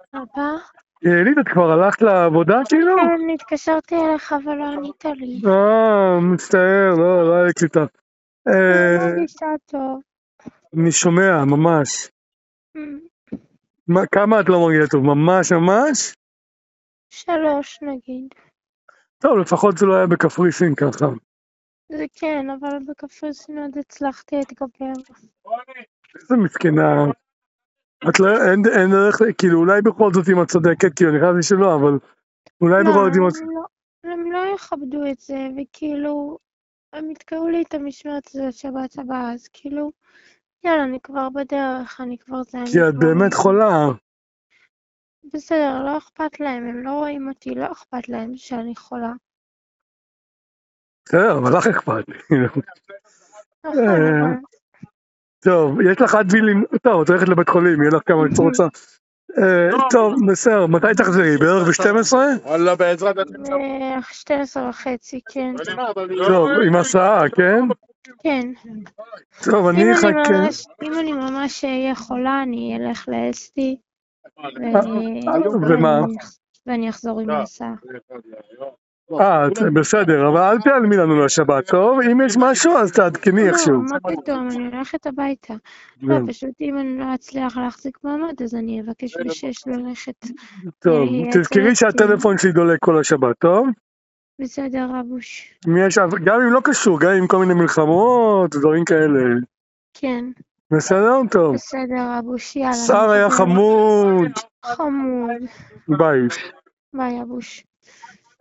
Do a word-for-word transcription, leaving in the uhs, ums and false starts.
אבא? יעלית, את כבר הלכת לעבודה כאילו? כן, התקשרתי אליך אבל לא ענית לי. אה, מצטער, לא, לא היה לי קליטה. אני לא אה, מרגישה טוב. אני שומע, ממש. אמ, מה, כמה את לא מרגישה טוב? ממש ממש? שלוש נגיד. טוב, לפחות זה לא היה בקפריסין ככה. זה כן, אבל בקפריסין עוד הצלחתי להתגבר. איזה מסכנה. את לא, אין, אין דרך, כאילו אולי בכל זאת אם את צודקת, כאילו אני חייב שלא, אבל אולי לא, בכל זאת אם את... הם לא, הם לא יכבדו את זה, וכאילו, הם יתקעו לי את המשמרת הזאת שבת הבאה, אז כאילו, יאללה, אני כבר בדרך, אני כבר זה, כי אני את כבר... באמת חולה. בסדר, לא אכפת להם, הם לא רואים אותי, לא אכפת להם שאני חולה. בסדר, אבל לך אכפת לי. נכון, אבל... טוב, יש לך עד וילים, טוב, את הולכת לבית חולים, יהיה לך כמה את רוצה. טוב, בסדר, מתי תחזרי? בערך ב-שתים עשרה? וואלה, בעזרת שתים עשרה וחצי, כן. טוב, עם הסעה, כן? כן. טוב, אם אני אני אחכה. ממש, אם אני ממש אהיה חולה, אני אלך לאסתי, ומה? ואני אחזור עם ההסעה. אה, בסדר, אבל אל תעלמי לנו לשבת, טוב? אם יש משהו, אז תעדכני איכשהו. לא, מה פתאום, אני הולכת הביתה. לא, פשוט אם אני לא אצליח להחזיק מעמד, אז אני אבקש בשש ללכת. טוב, תזכרי שהטלפון שלי דולק כל השבת, טוב? בסדר, אבוש. גם אם לא קשור, גם עם כל מיני מלחמות, דברים כאלה. כן. בסדר? טוב. בסדר, אבוש, יאללה. שר היה חמוד. חמוד. ביי. ביי, אבוש.